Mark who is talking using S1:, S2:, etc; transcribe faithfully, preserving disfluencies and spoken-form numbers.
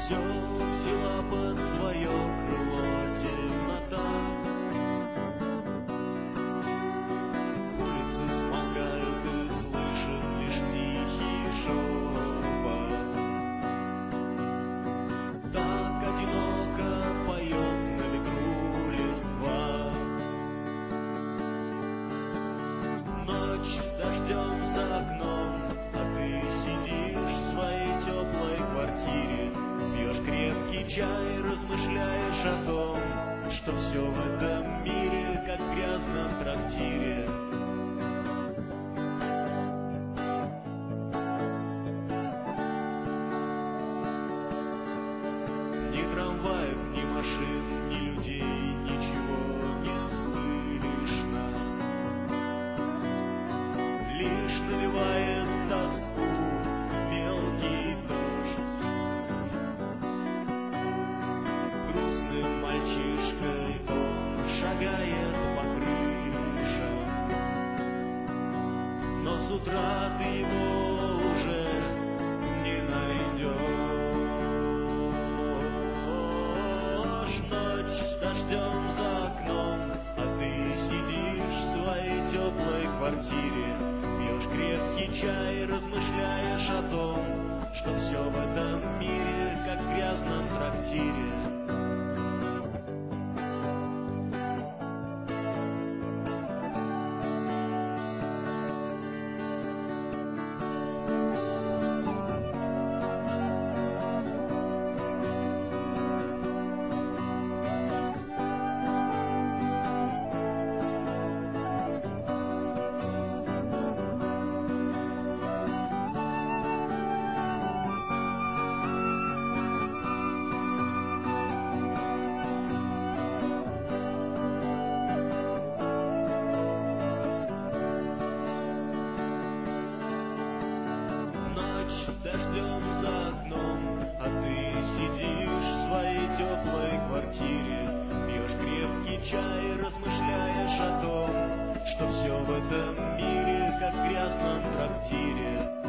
S1: Все взяла под свое крыло темнота. Улицы смолкают, и слышен лишь тихий шепот. Так одиноко поет на ветру листва. Ночь с дождем за окном, а ты сидишь в своей теплой квартире, пьешь крепкий чай, размышляешь о том, что все в этом мире, как в грязном трактире. Ни трамваев, ни машин, ни людей, ничего не слышно. Лишь навевает тоску мелкий дождь. Грустным мальчишкой он шагает по крышам, но с утра ты его уже не найдешь. Ночь с дождем за окном, а ты сидишь в своей теплой квартире, пьешь крепкий чай, размышляешь о том, что все в этом мире, как в грязном трактире. С дождем за окном, а ты сидишь в своей теплой квартире, пьешь крепкий чай, размышляешь о том, что все в этом мире, как в грязном трактире.